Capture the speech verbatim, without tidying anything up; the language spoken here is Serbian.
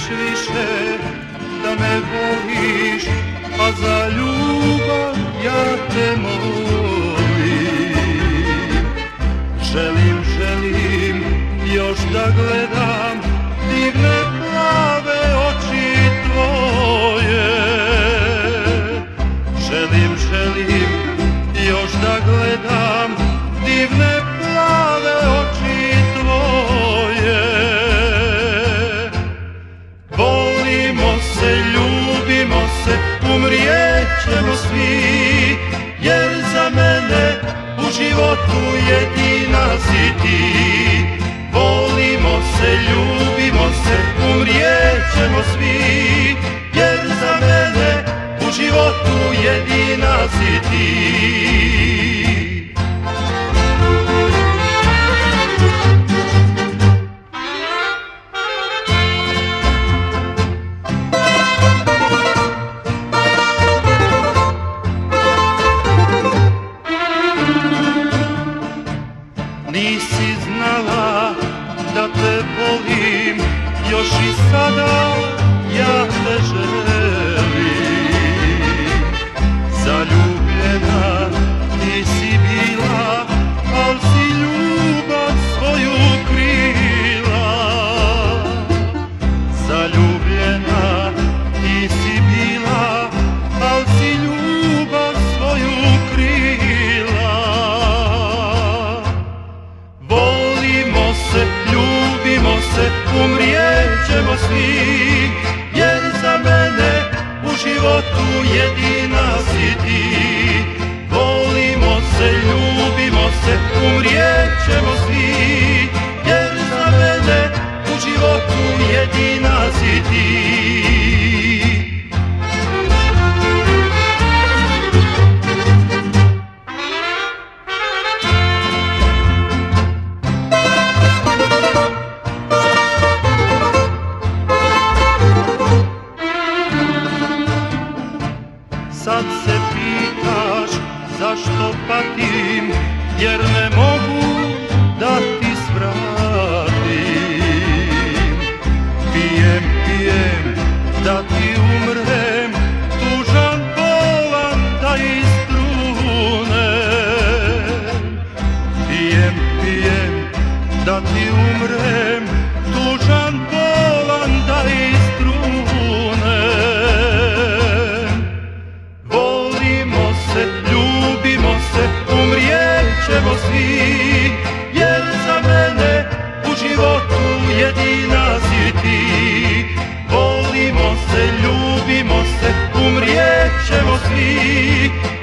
više da me voliš, a za ljubav ja te molim. Želim, želim još da gledam divne plave oči tvoje. Želim, želim još da gledam divne plave oči tvoje. Volimo se, ljubimo se, umrijećemo svi, jer za mene u životu jedina si ti. Volimo se, ljubimo se, umrijećemo svi, jer za mene u životu jedina si ti. Nisi znala da te volim, još i sada ja te želim. Zaljubljena nisi bila, al si ljubav svoju krila. Zaljubljena nisi bila, al si ljubav svoju krila. Volimo se, ljubimo se, umrijećemo svi, jer za mene u životu jedina si ti. Volimo se, ljubimo se, umrijećemo svi, jer za mene u životu jedina si ti. Sad se pitaš zašto patim, jer ne mogu da ti svratim. Pijem, pijem da ti umrem, tužan, bolan da istrunem. Pijem, pijem da ti umrem, tužan, bolan da istrunem. Ljubimo se, umrijećemo svi, jer za mene u životu jedina si ti. Volimo se, ljubimo se, umrijećemo svi,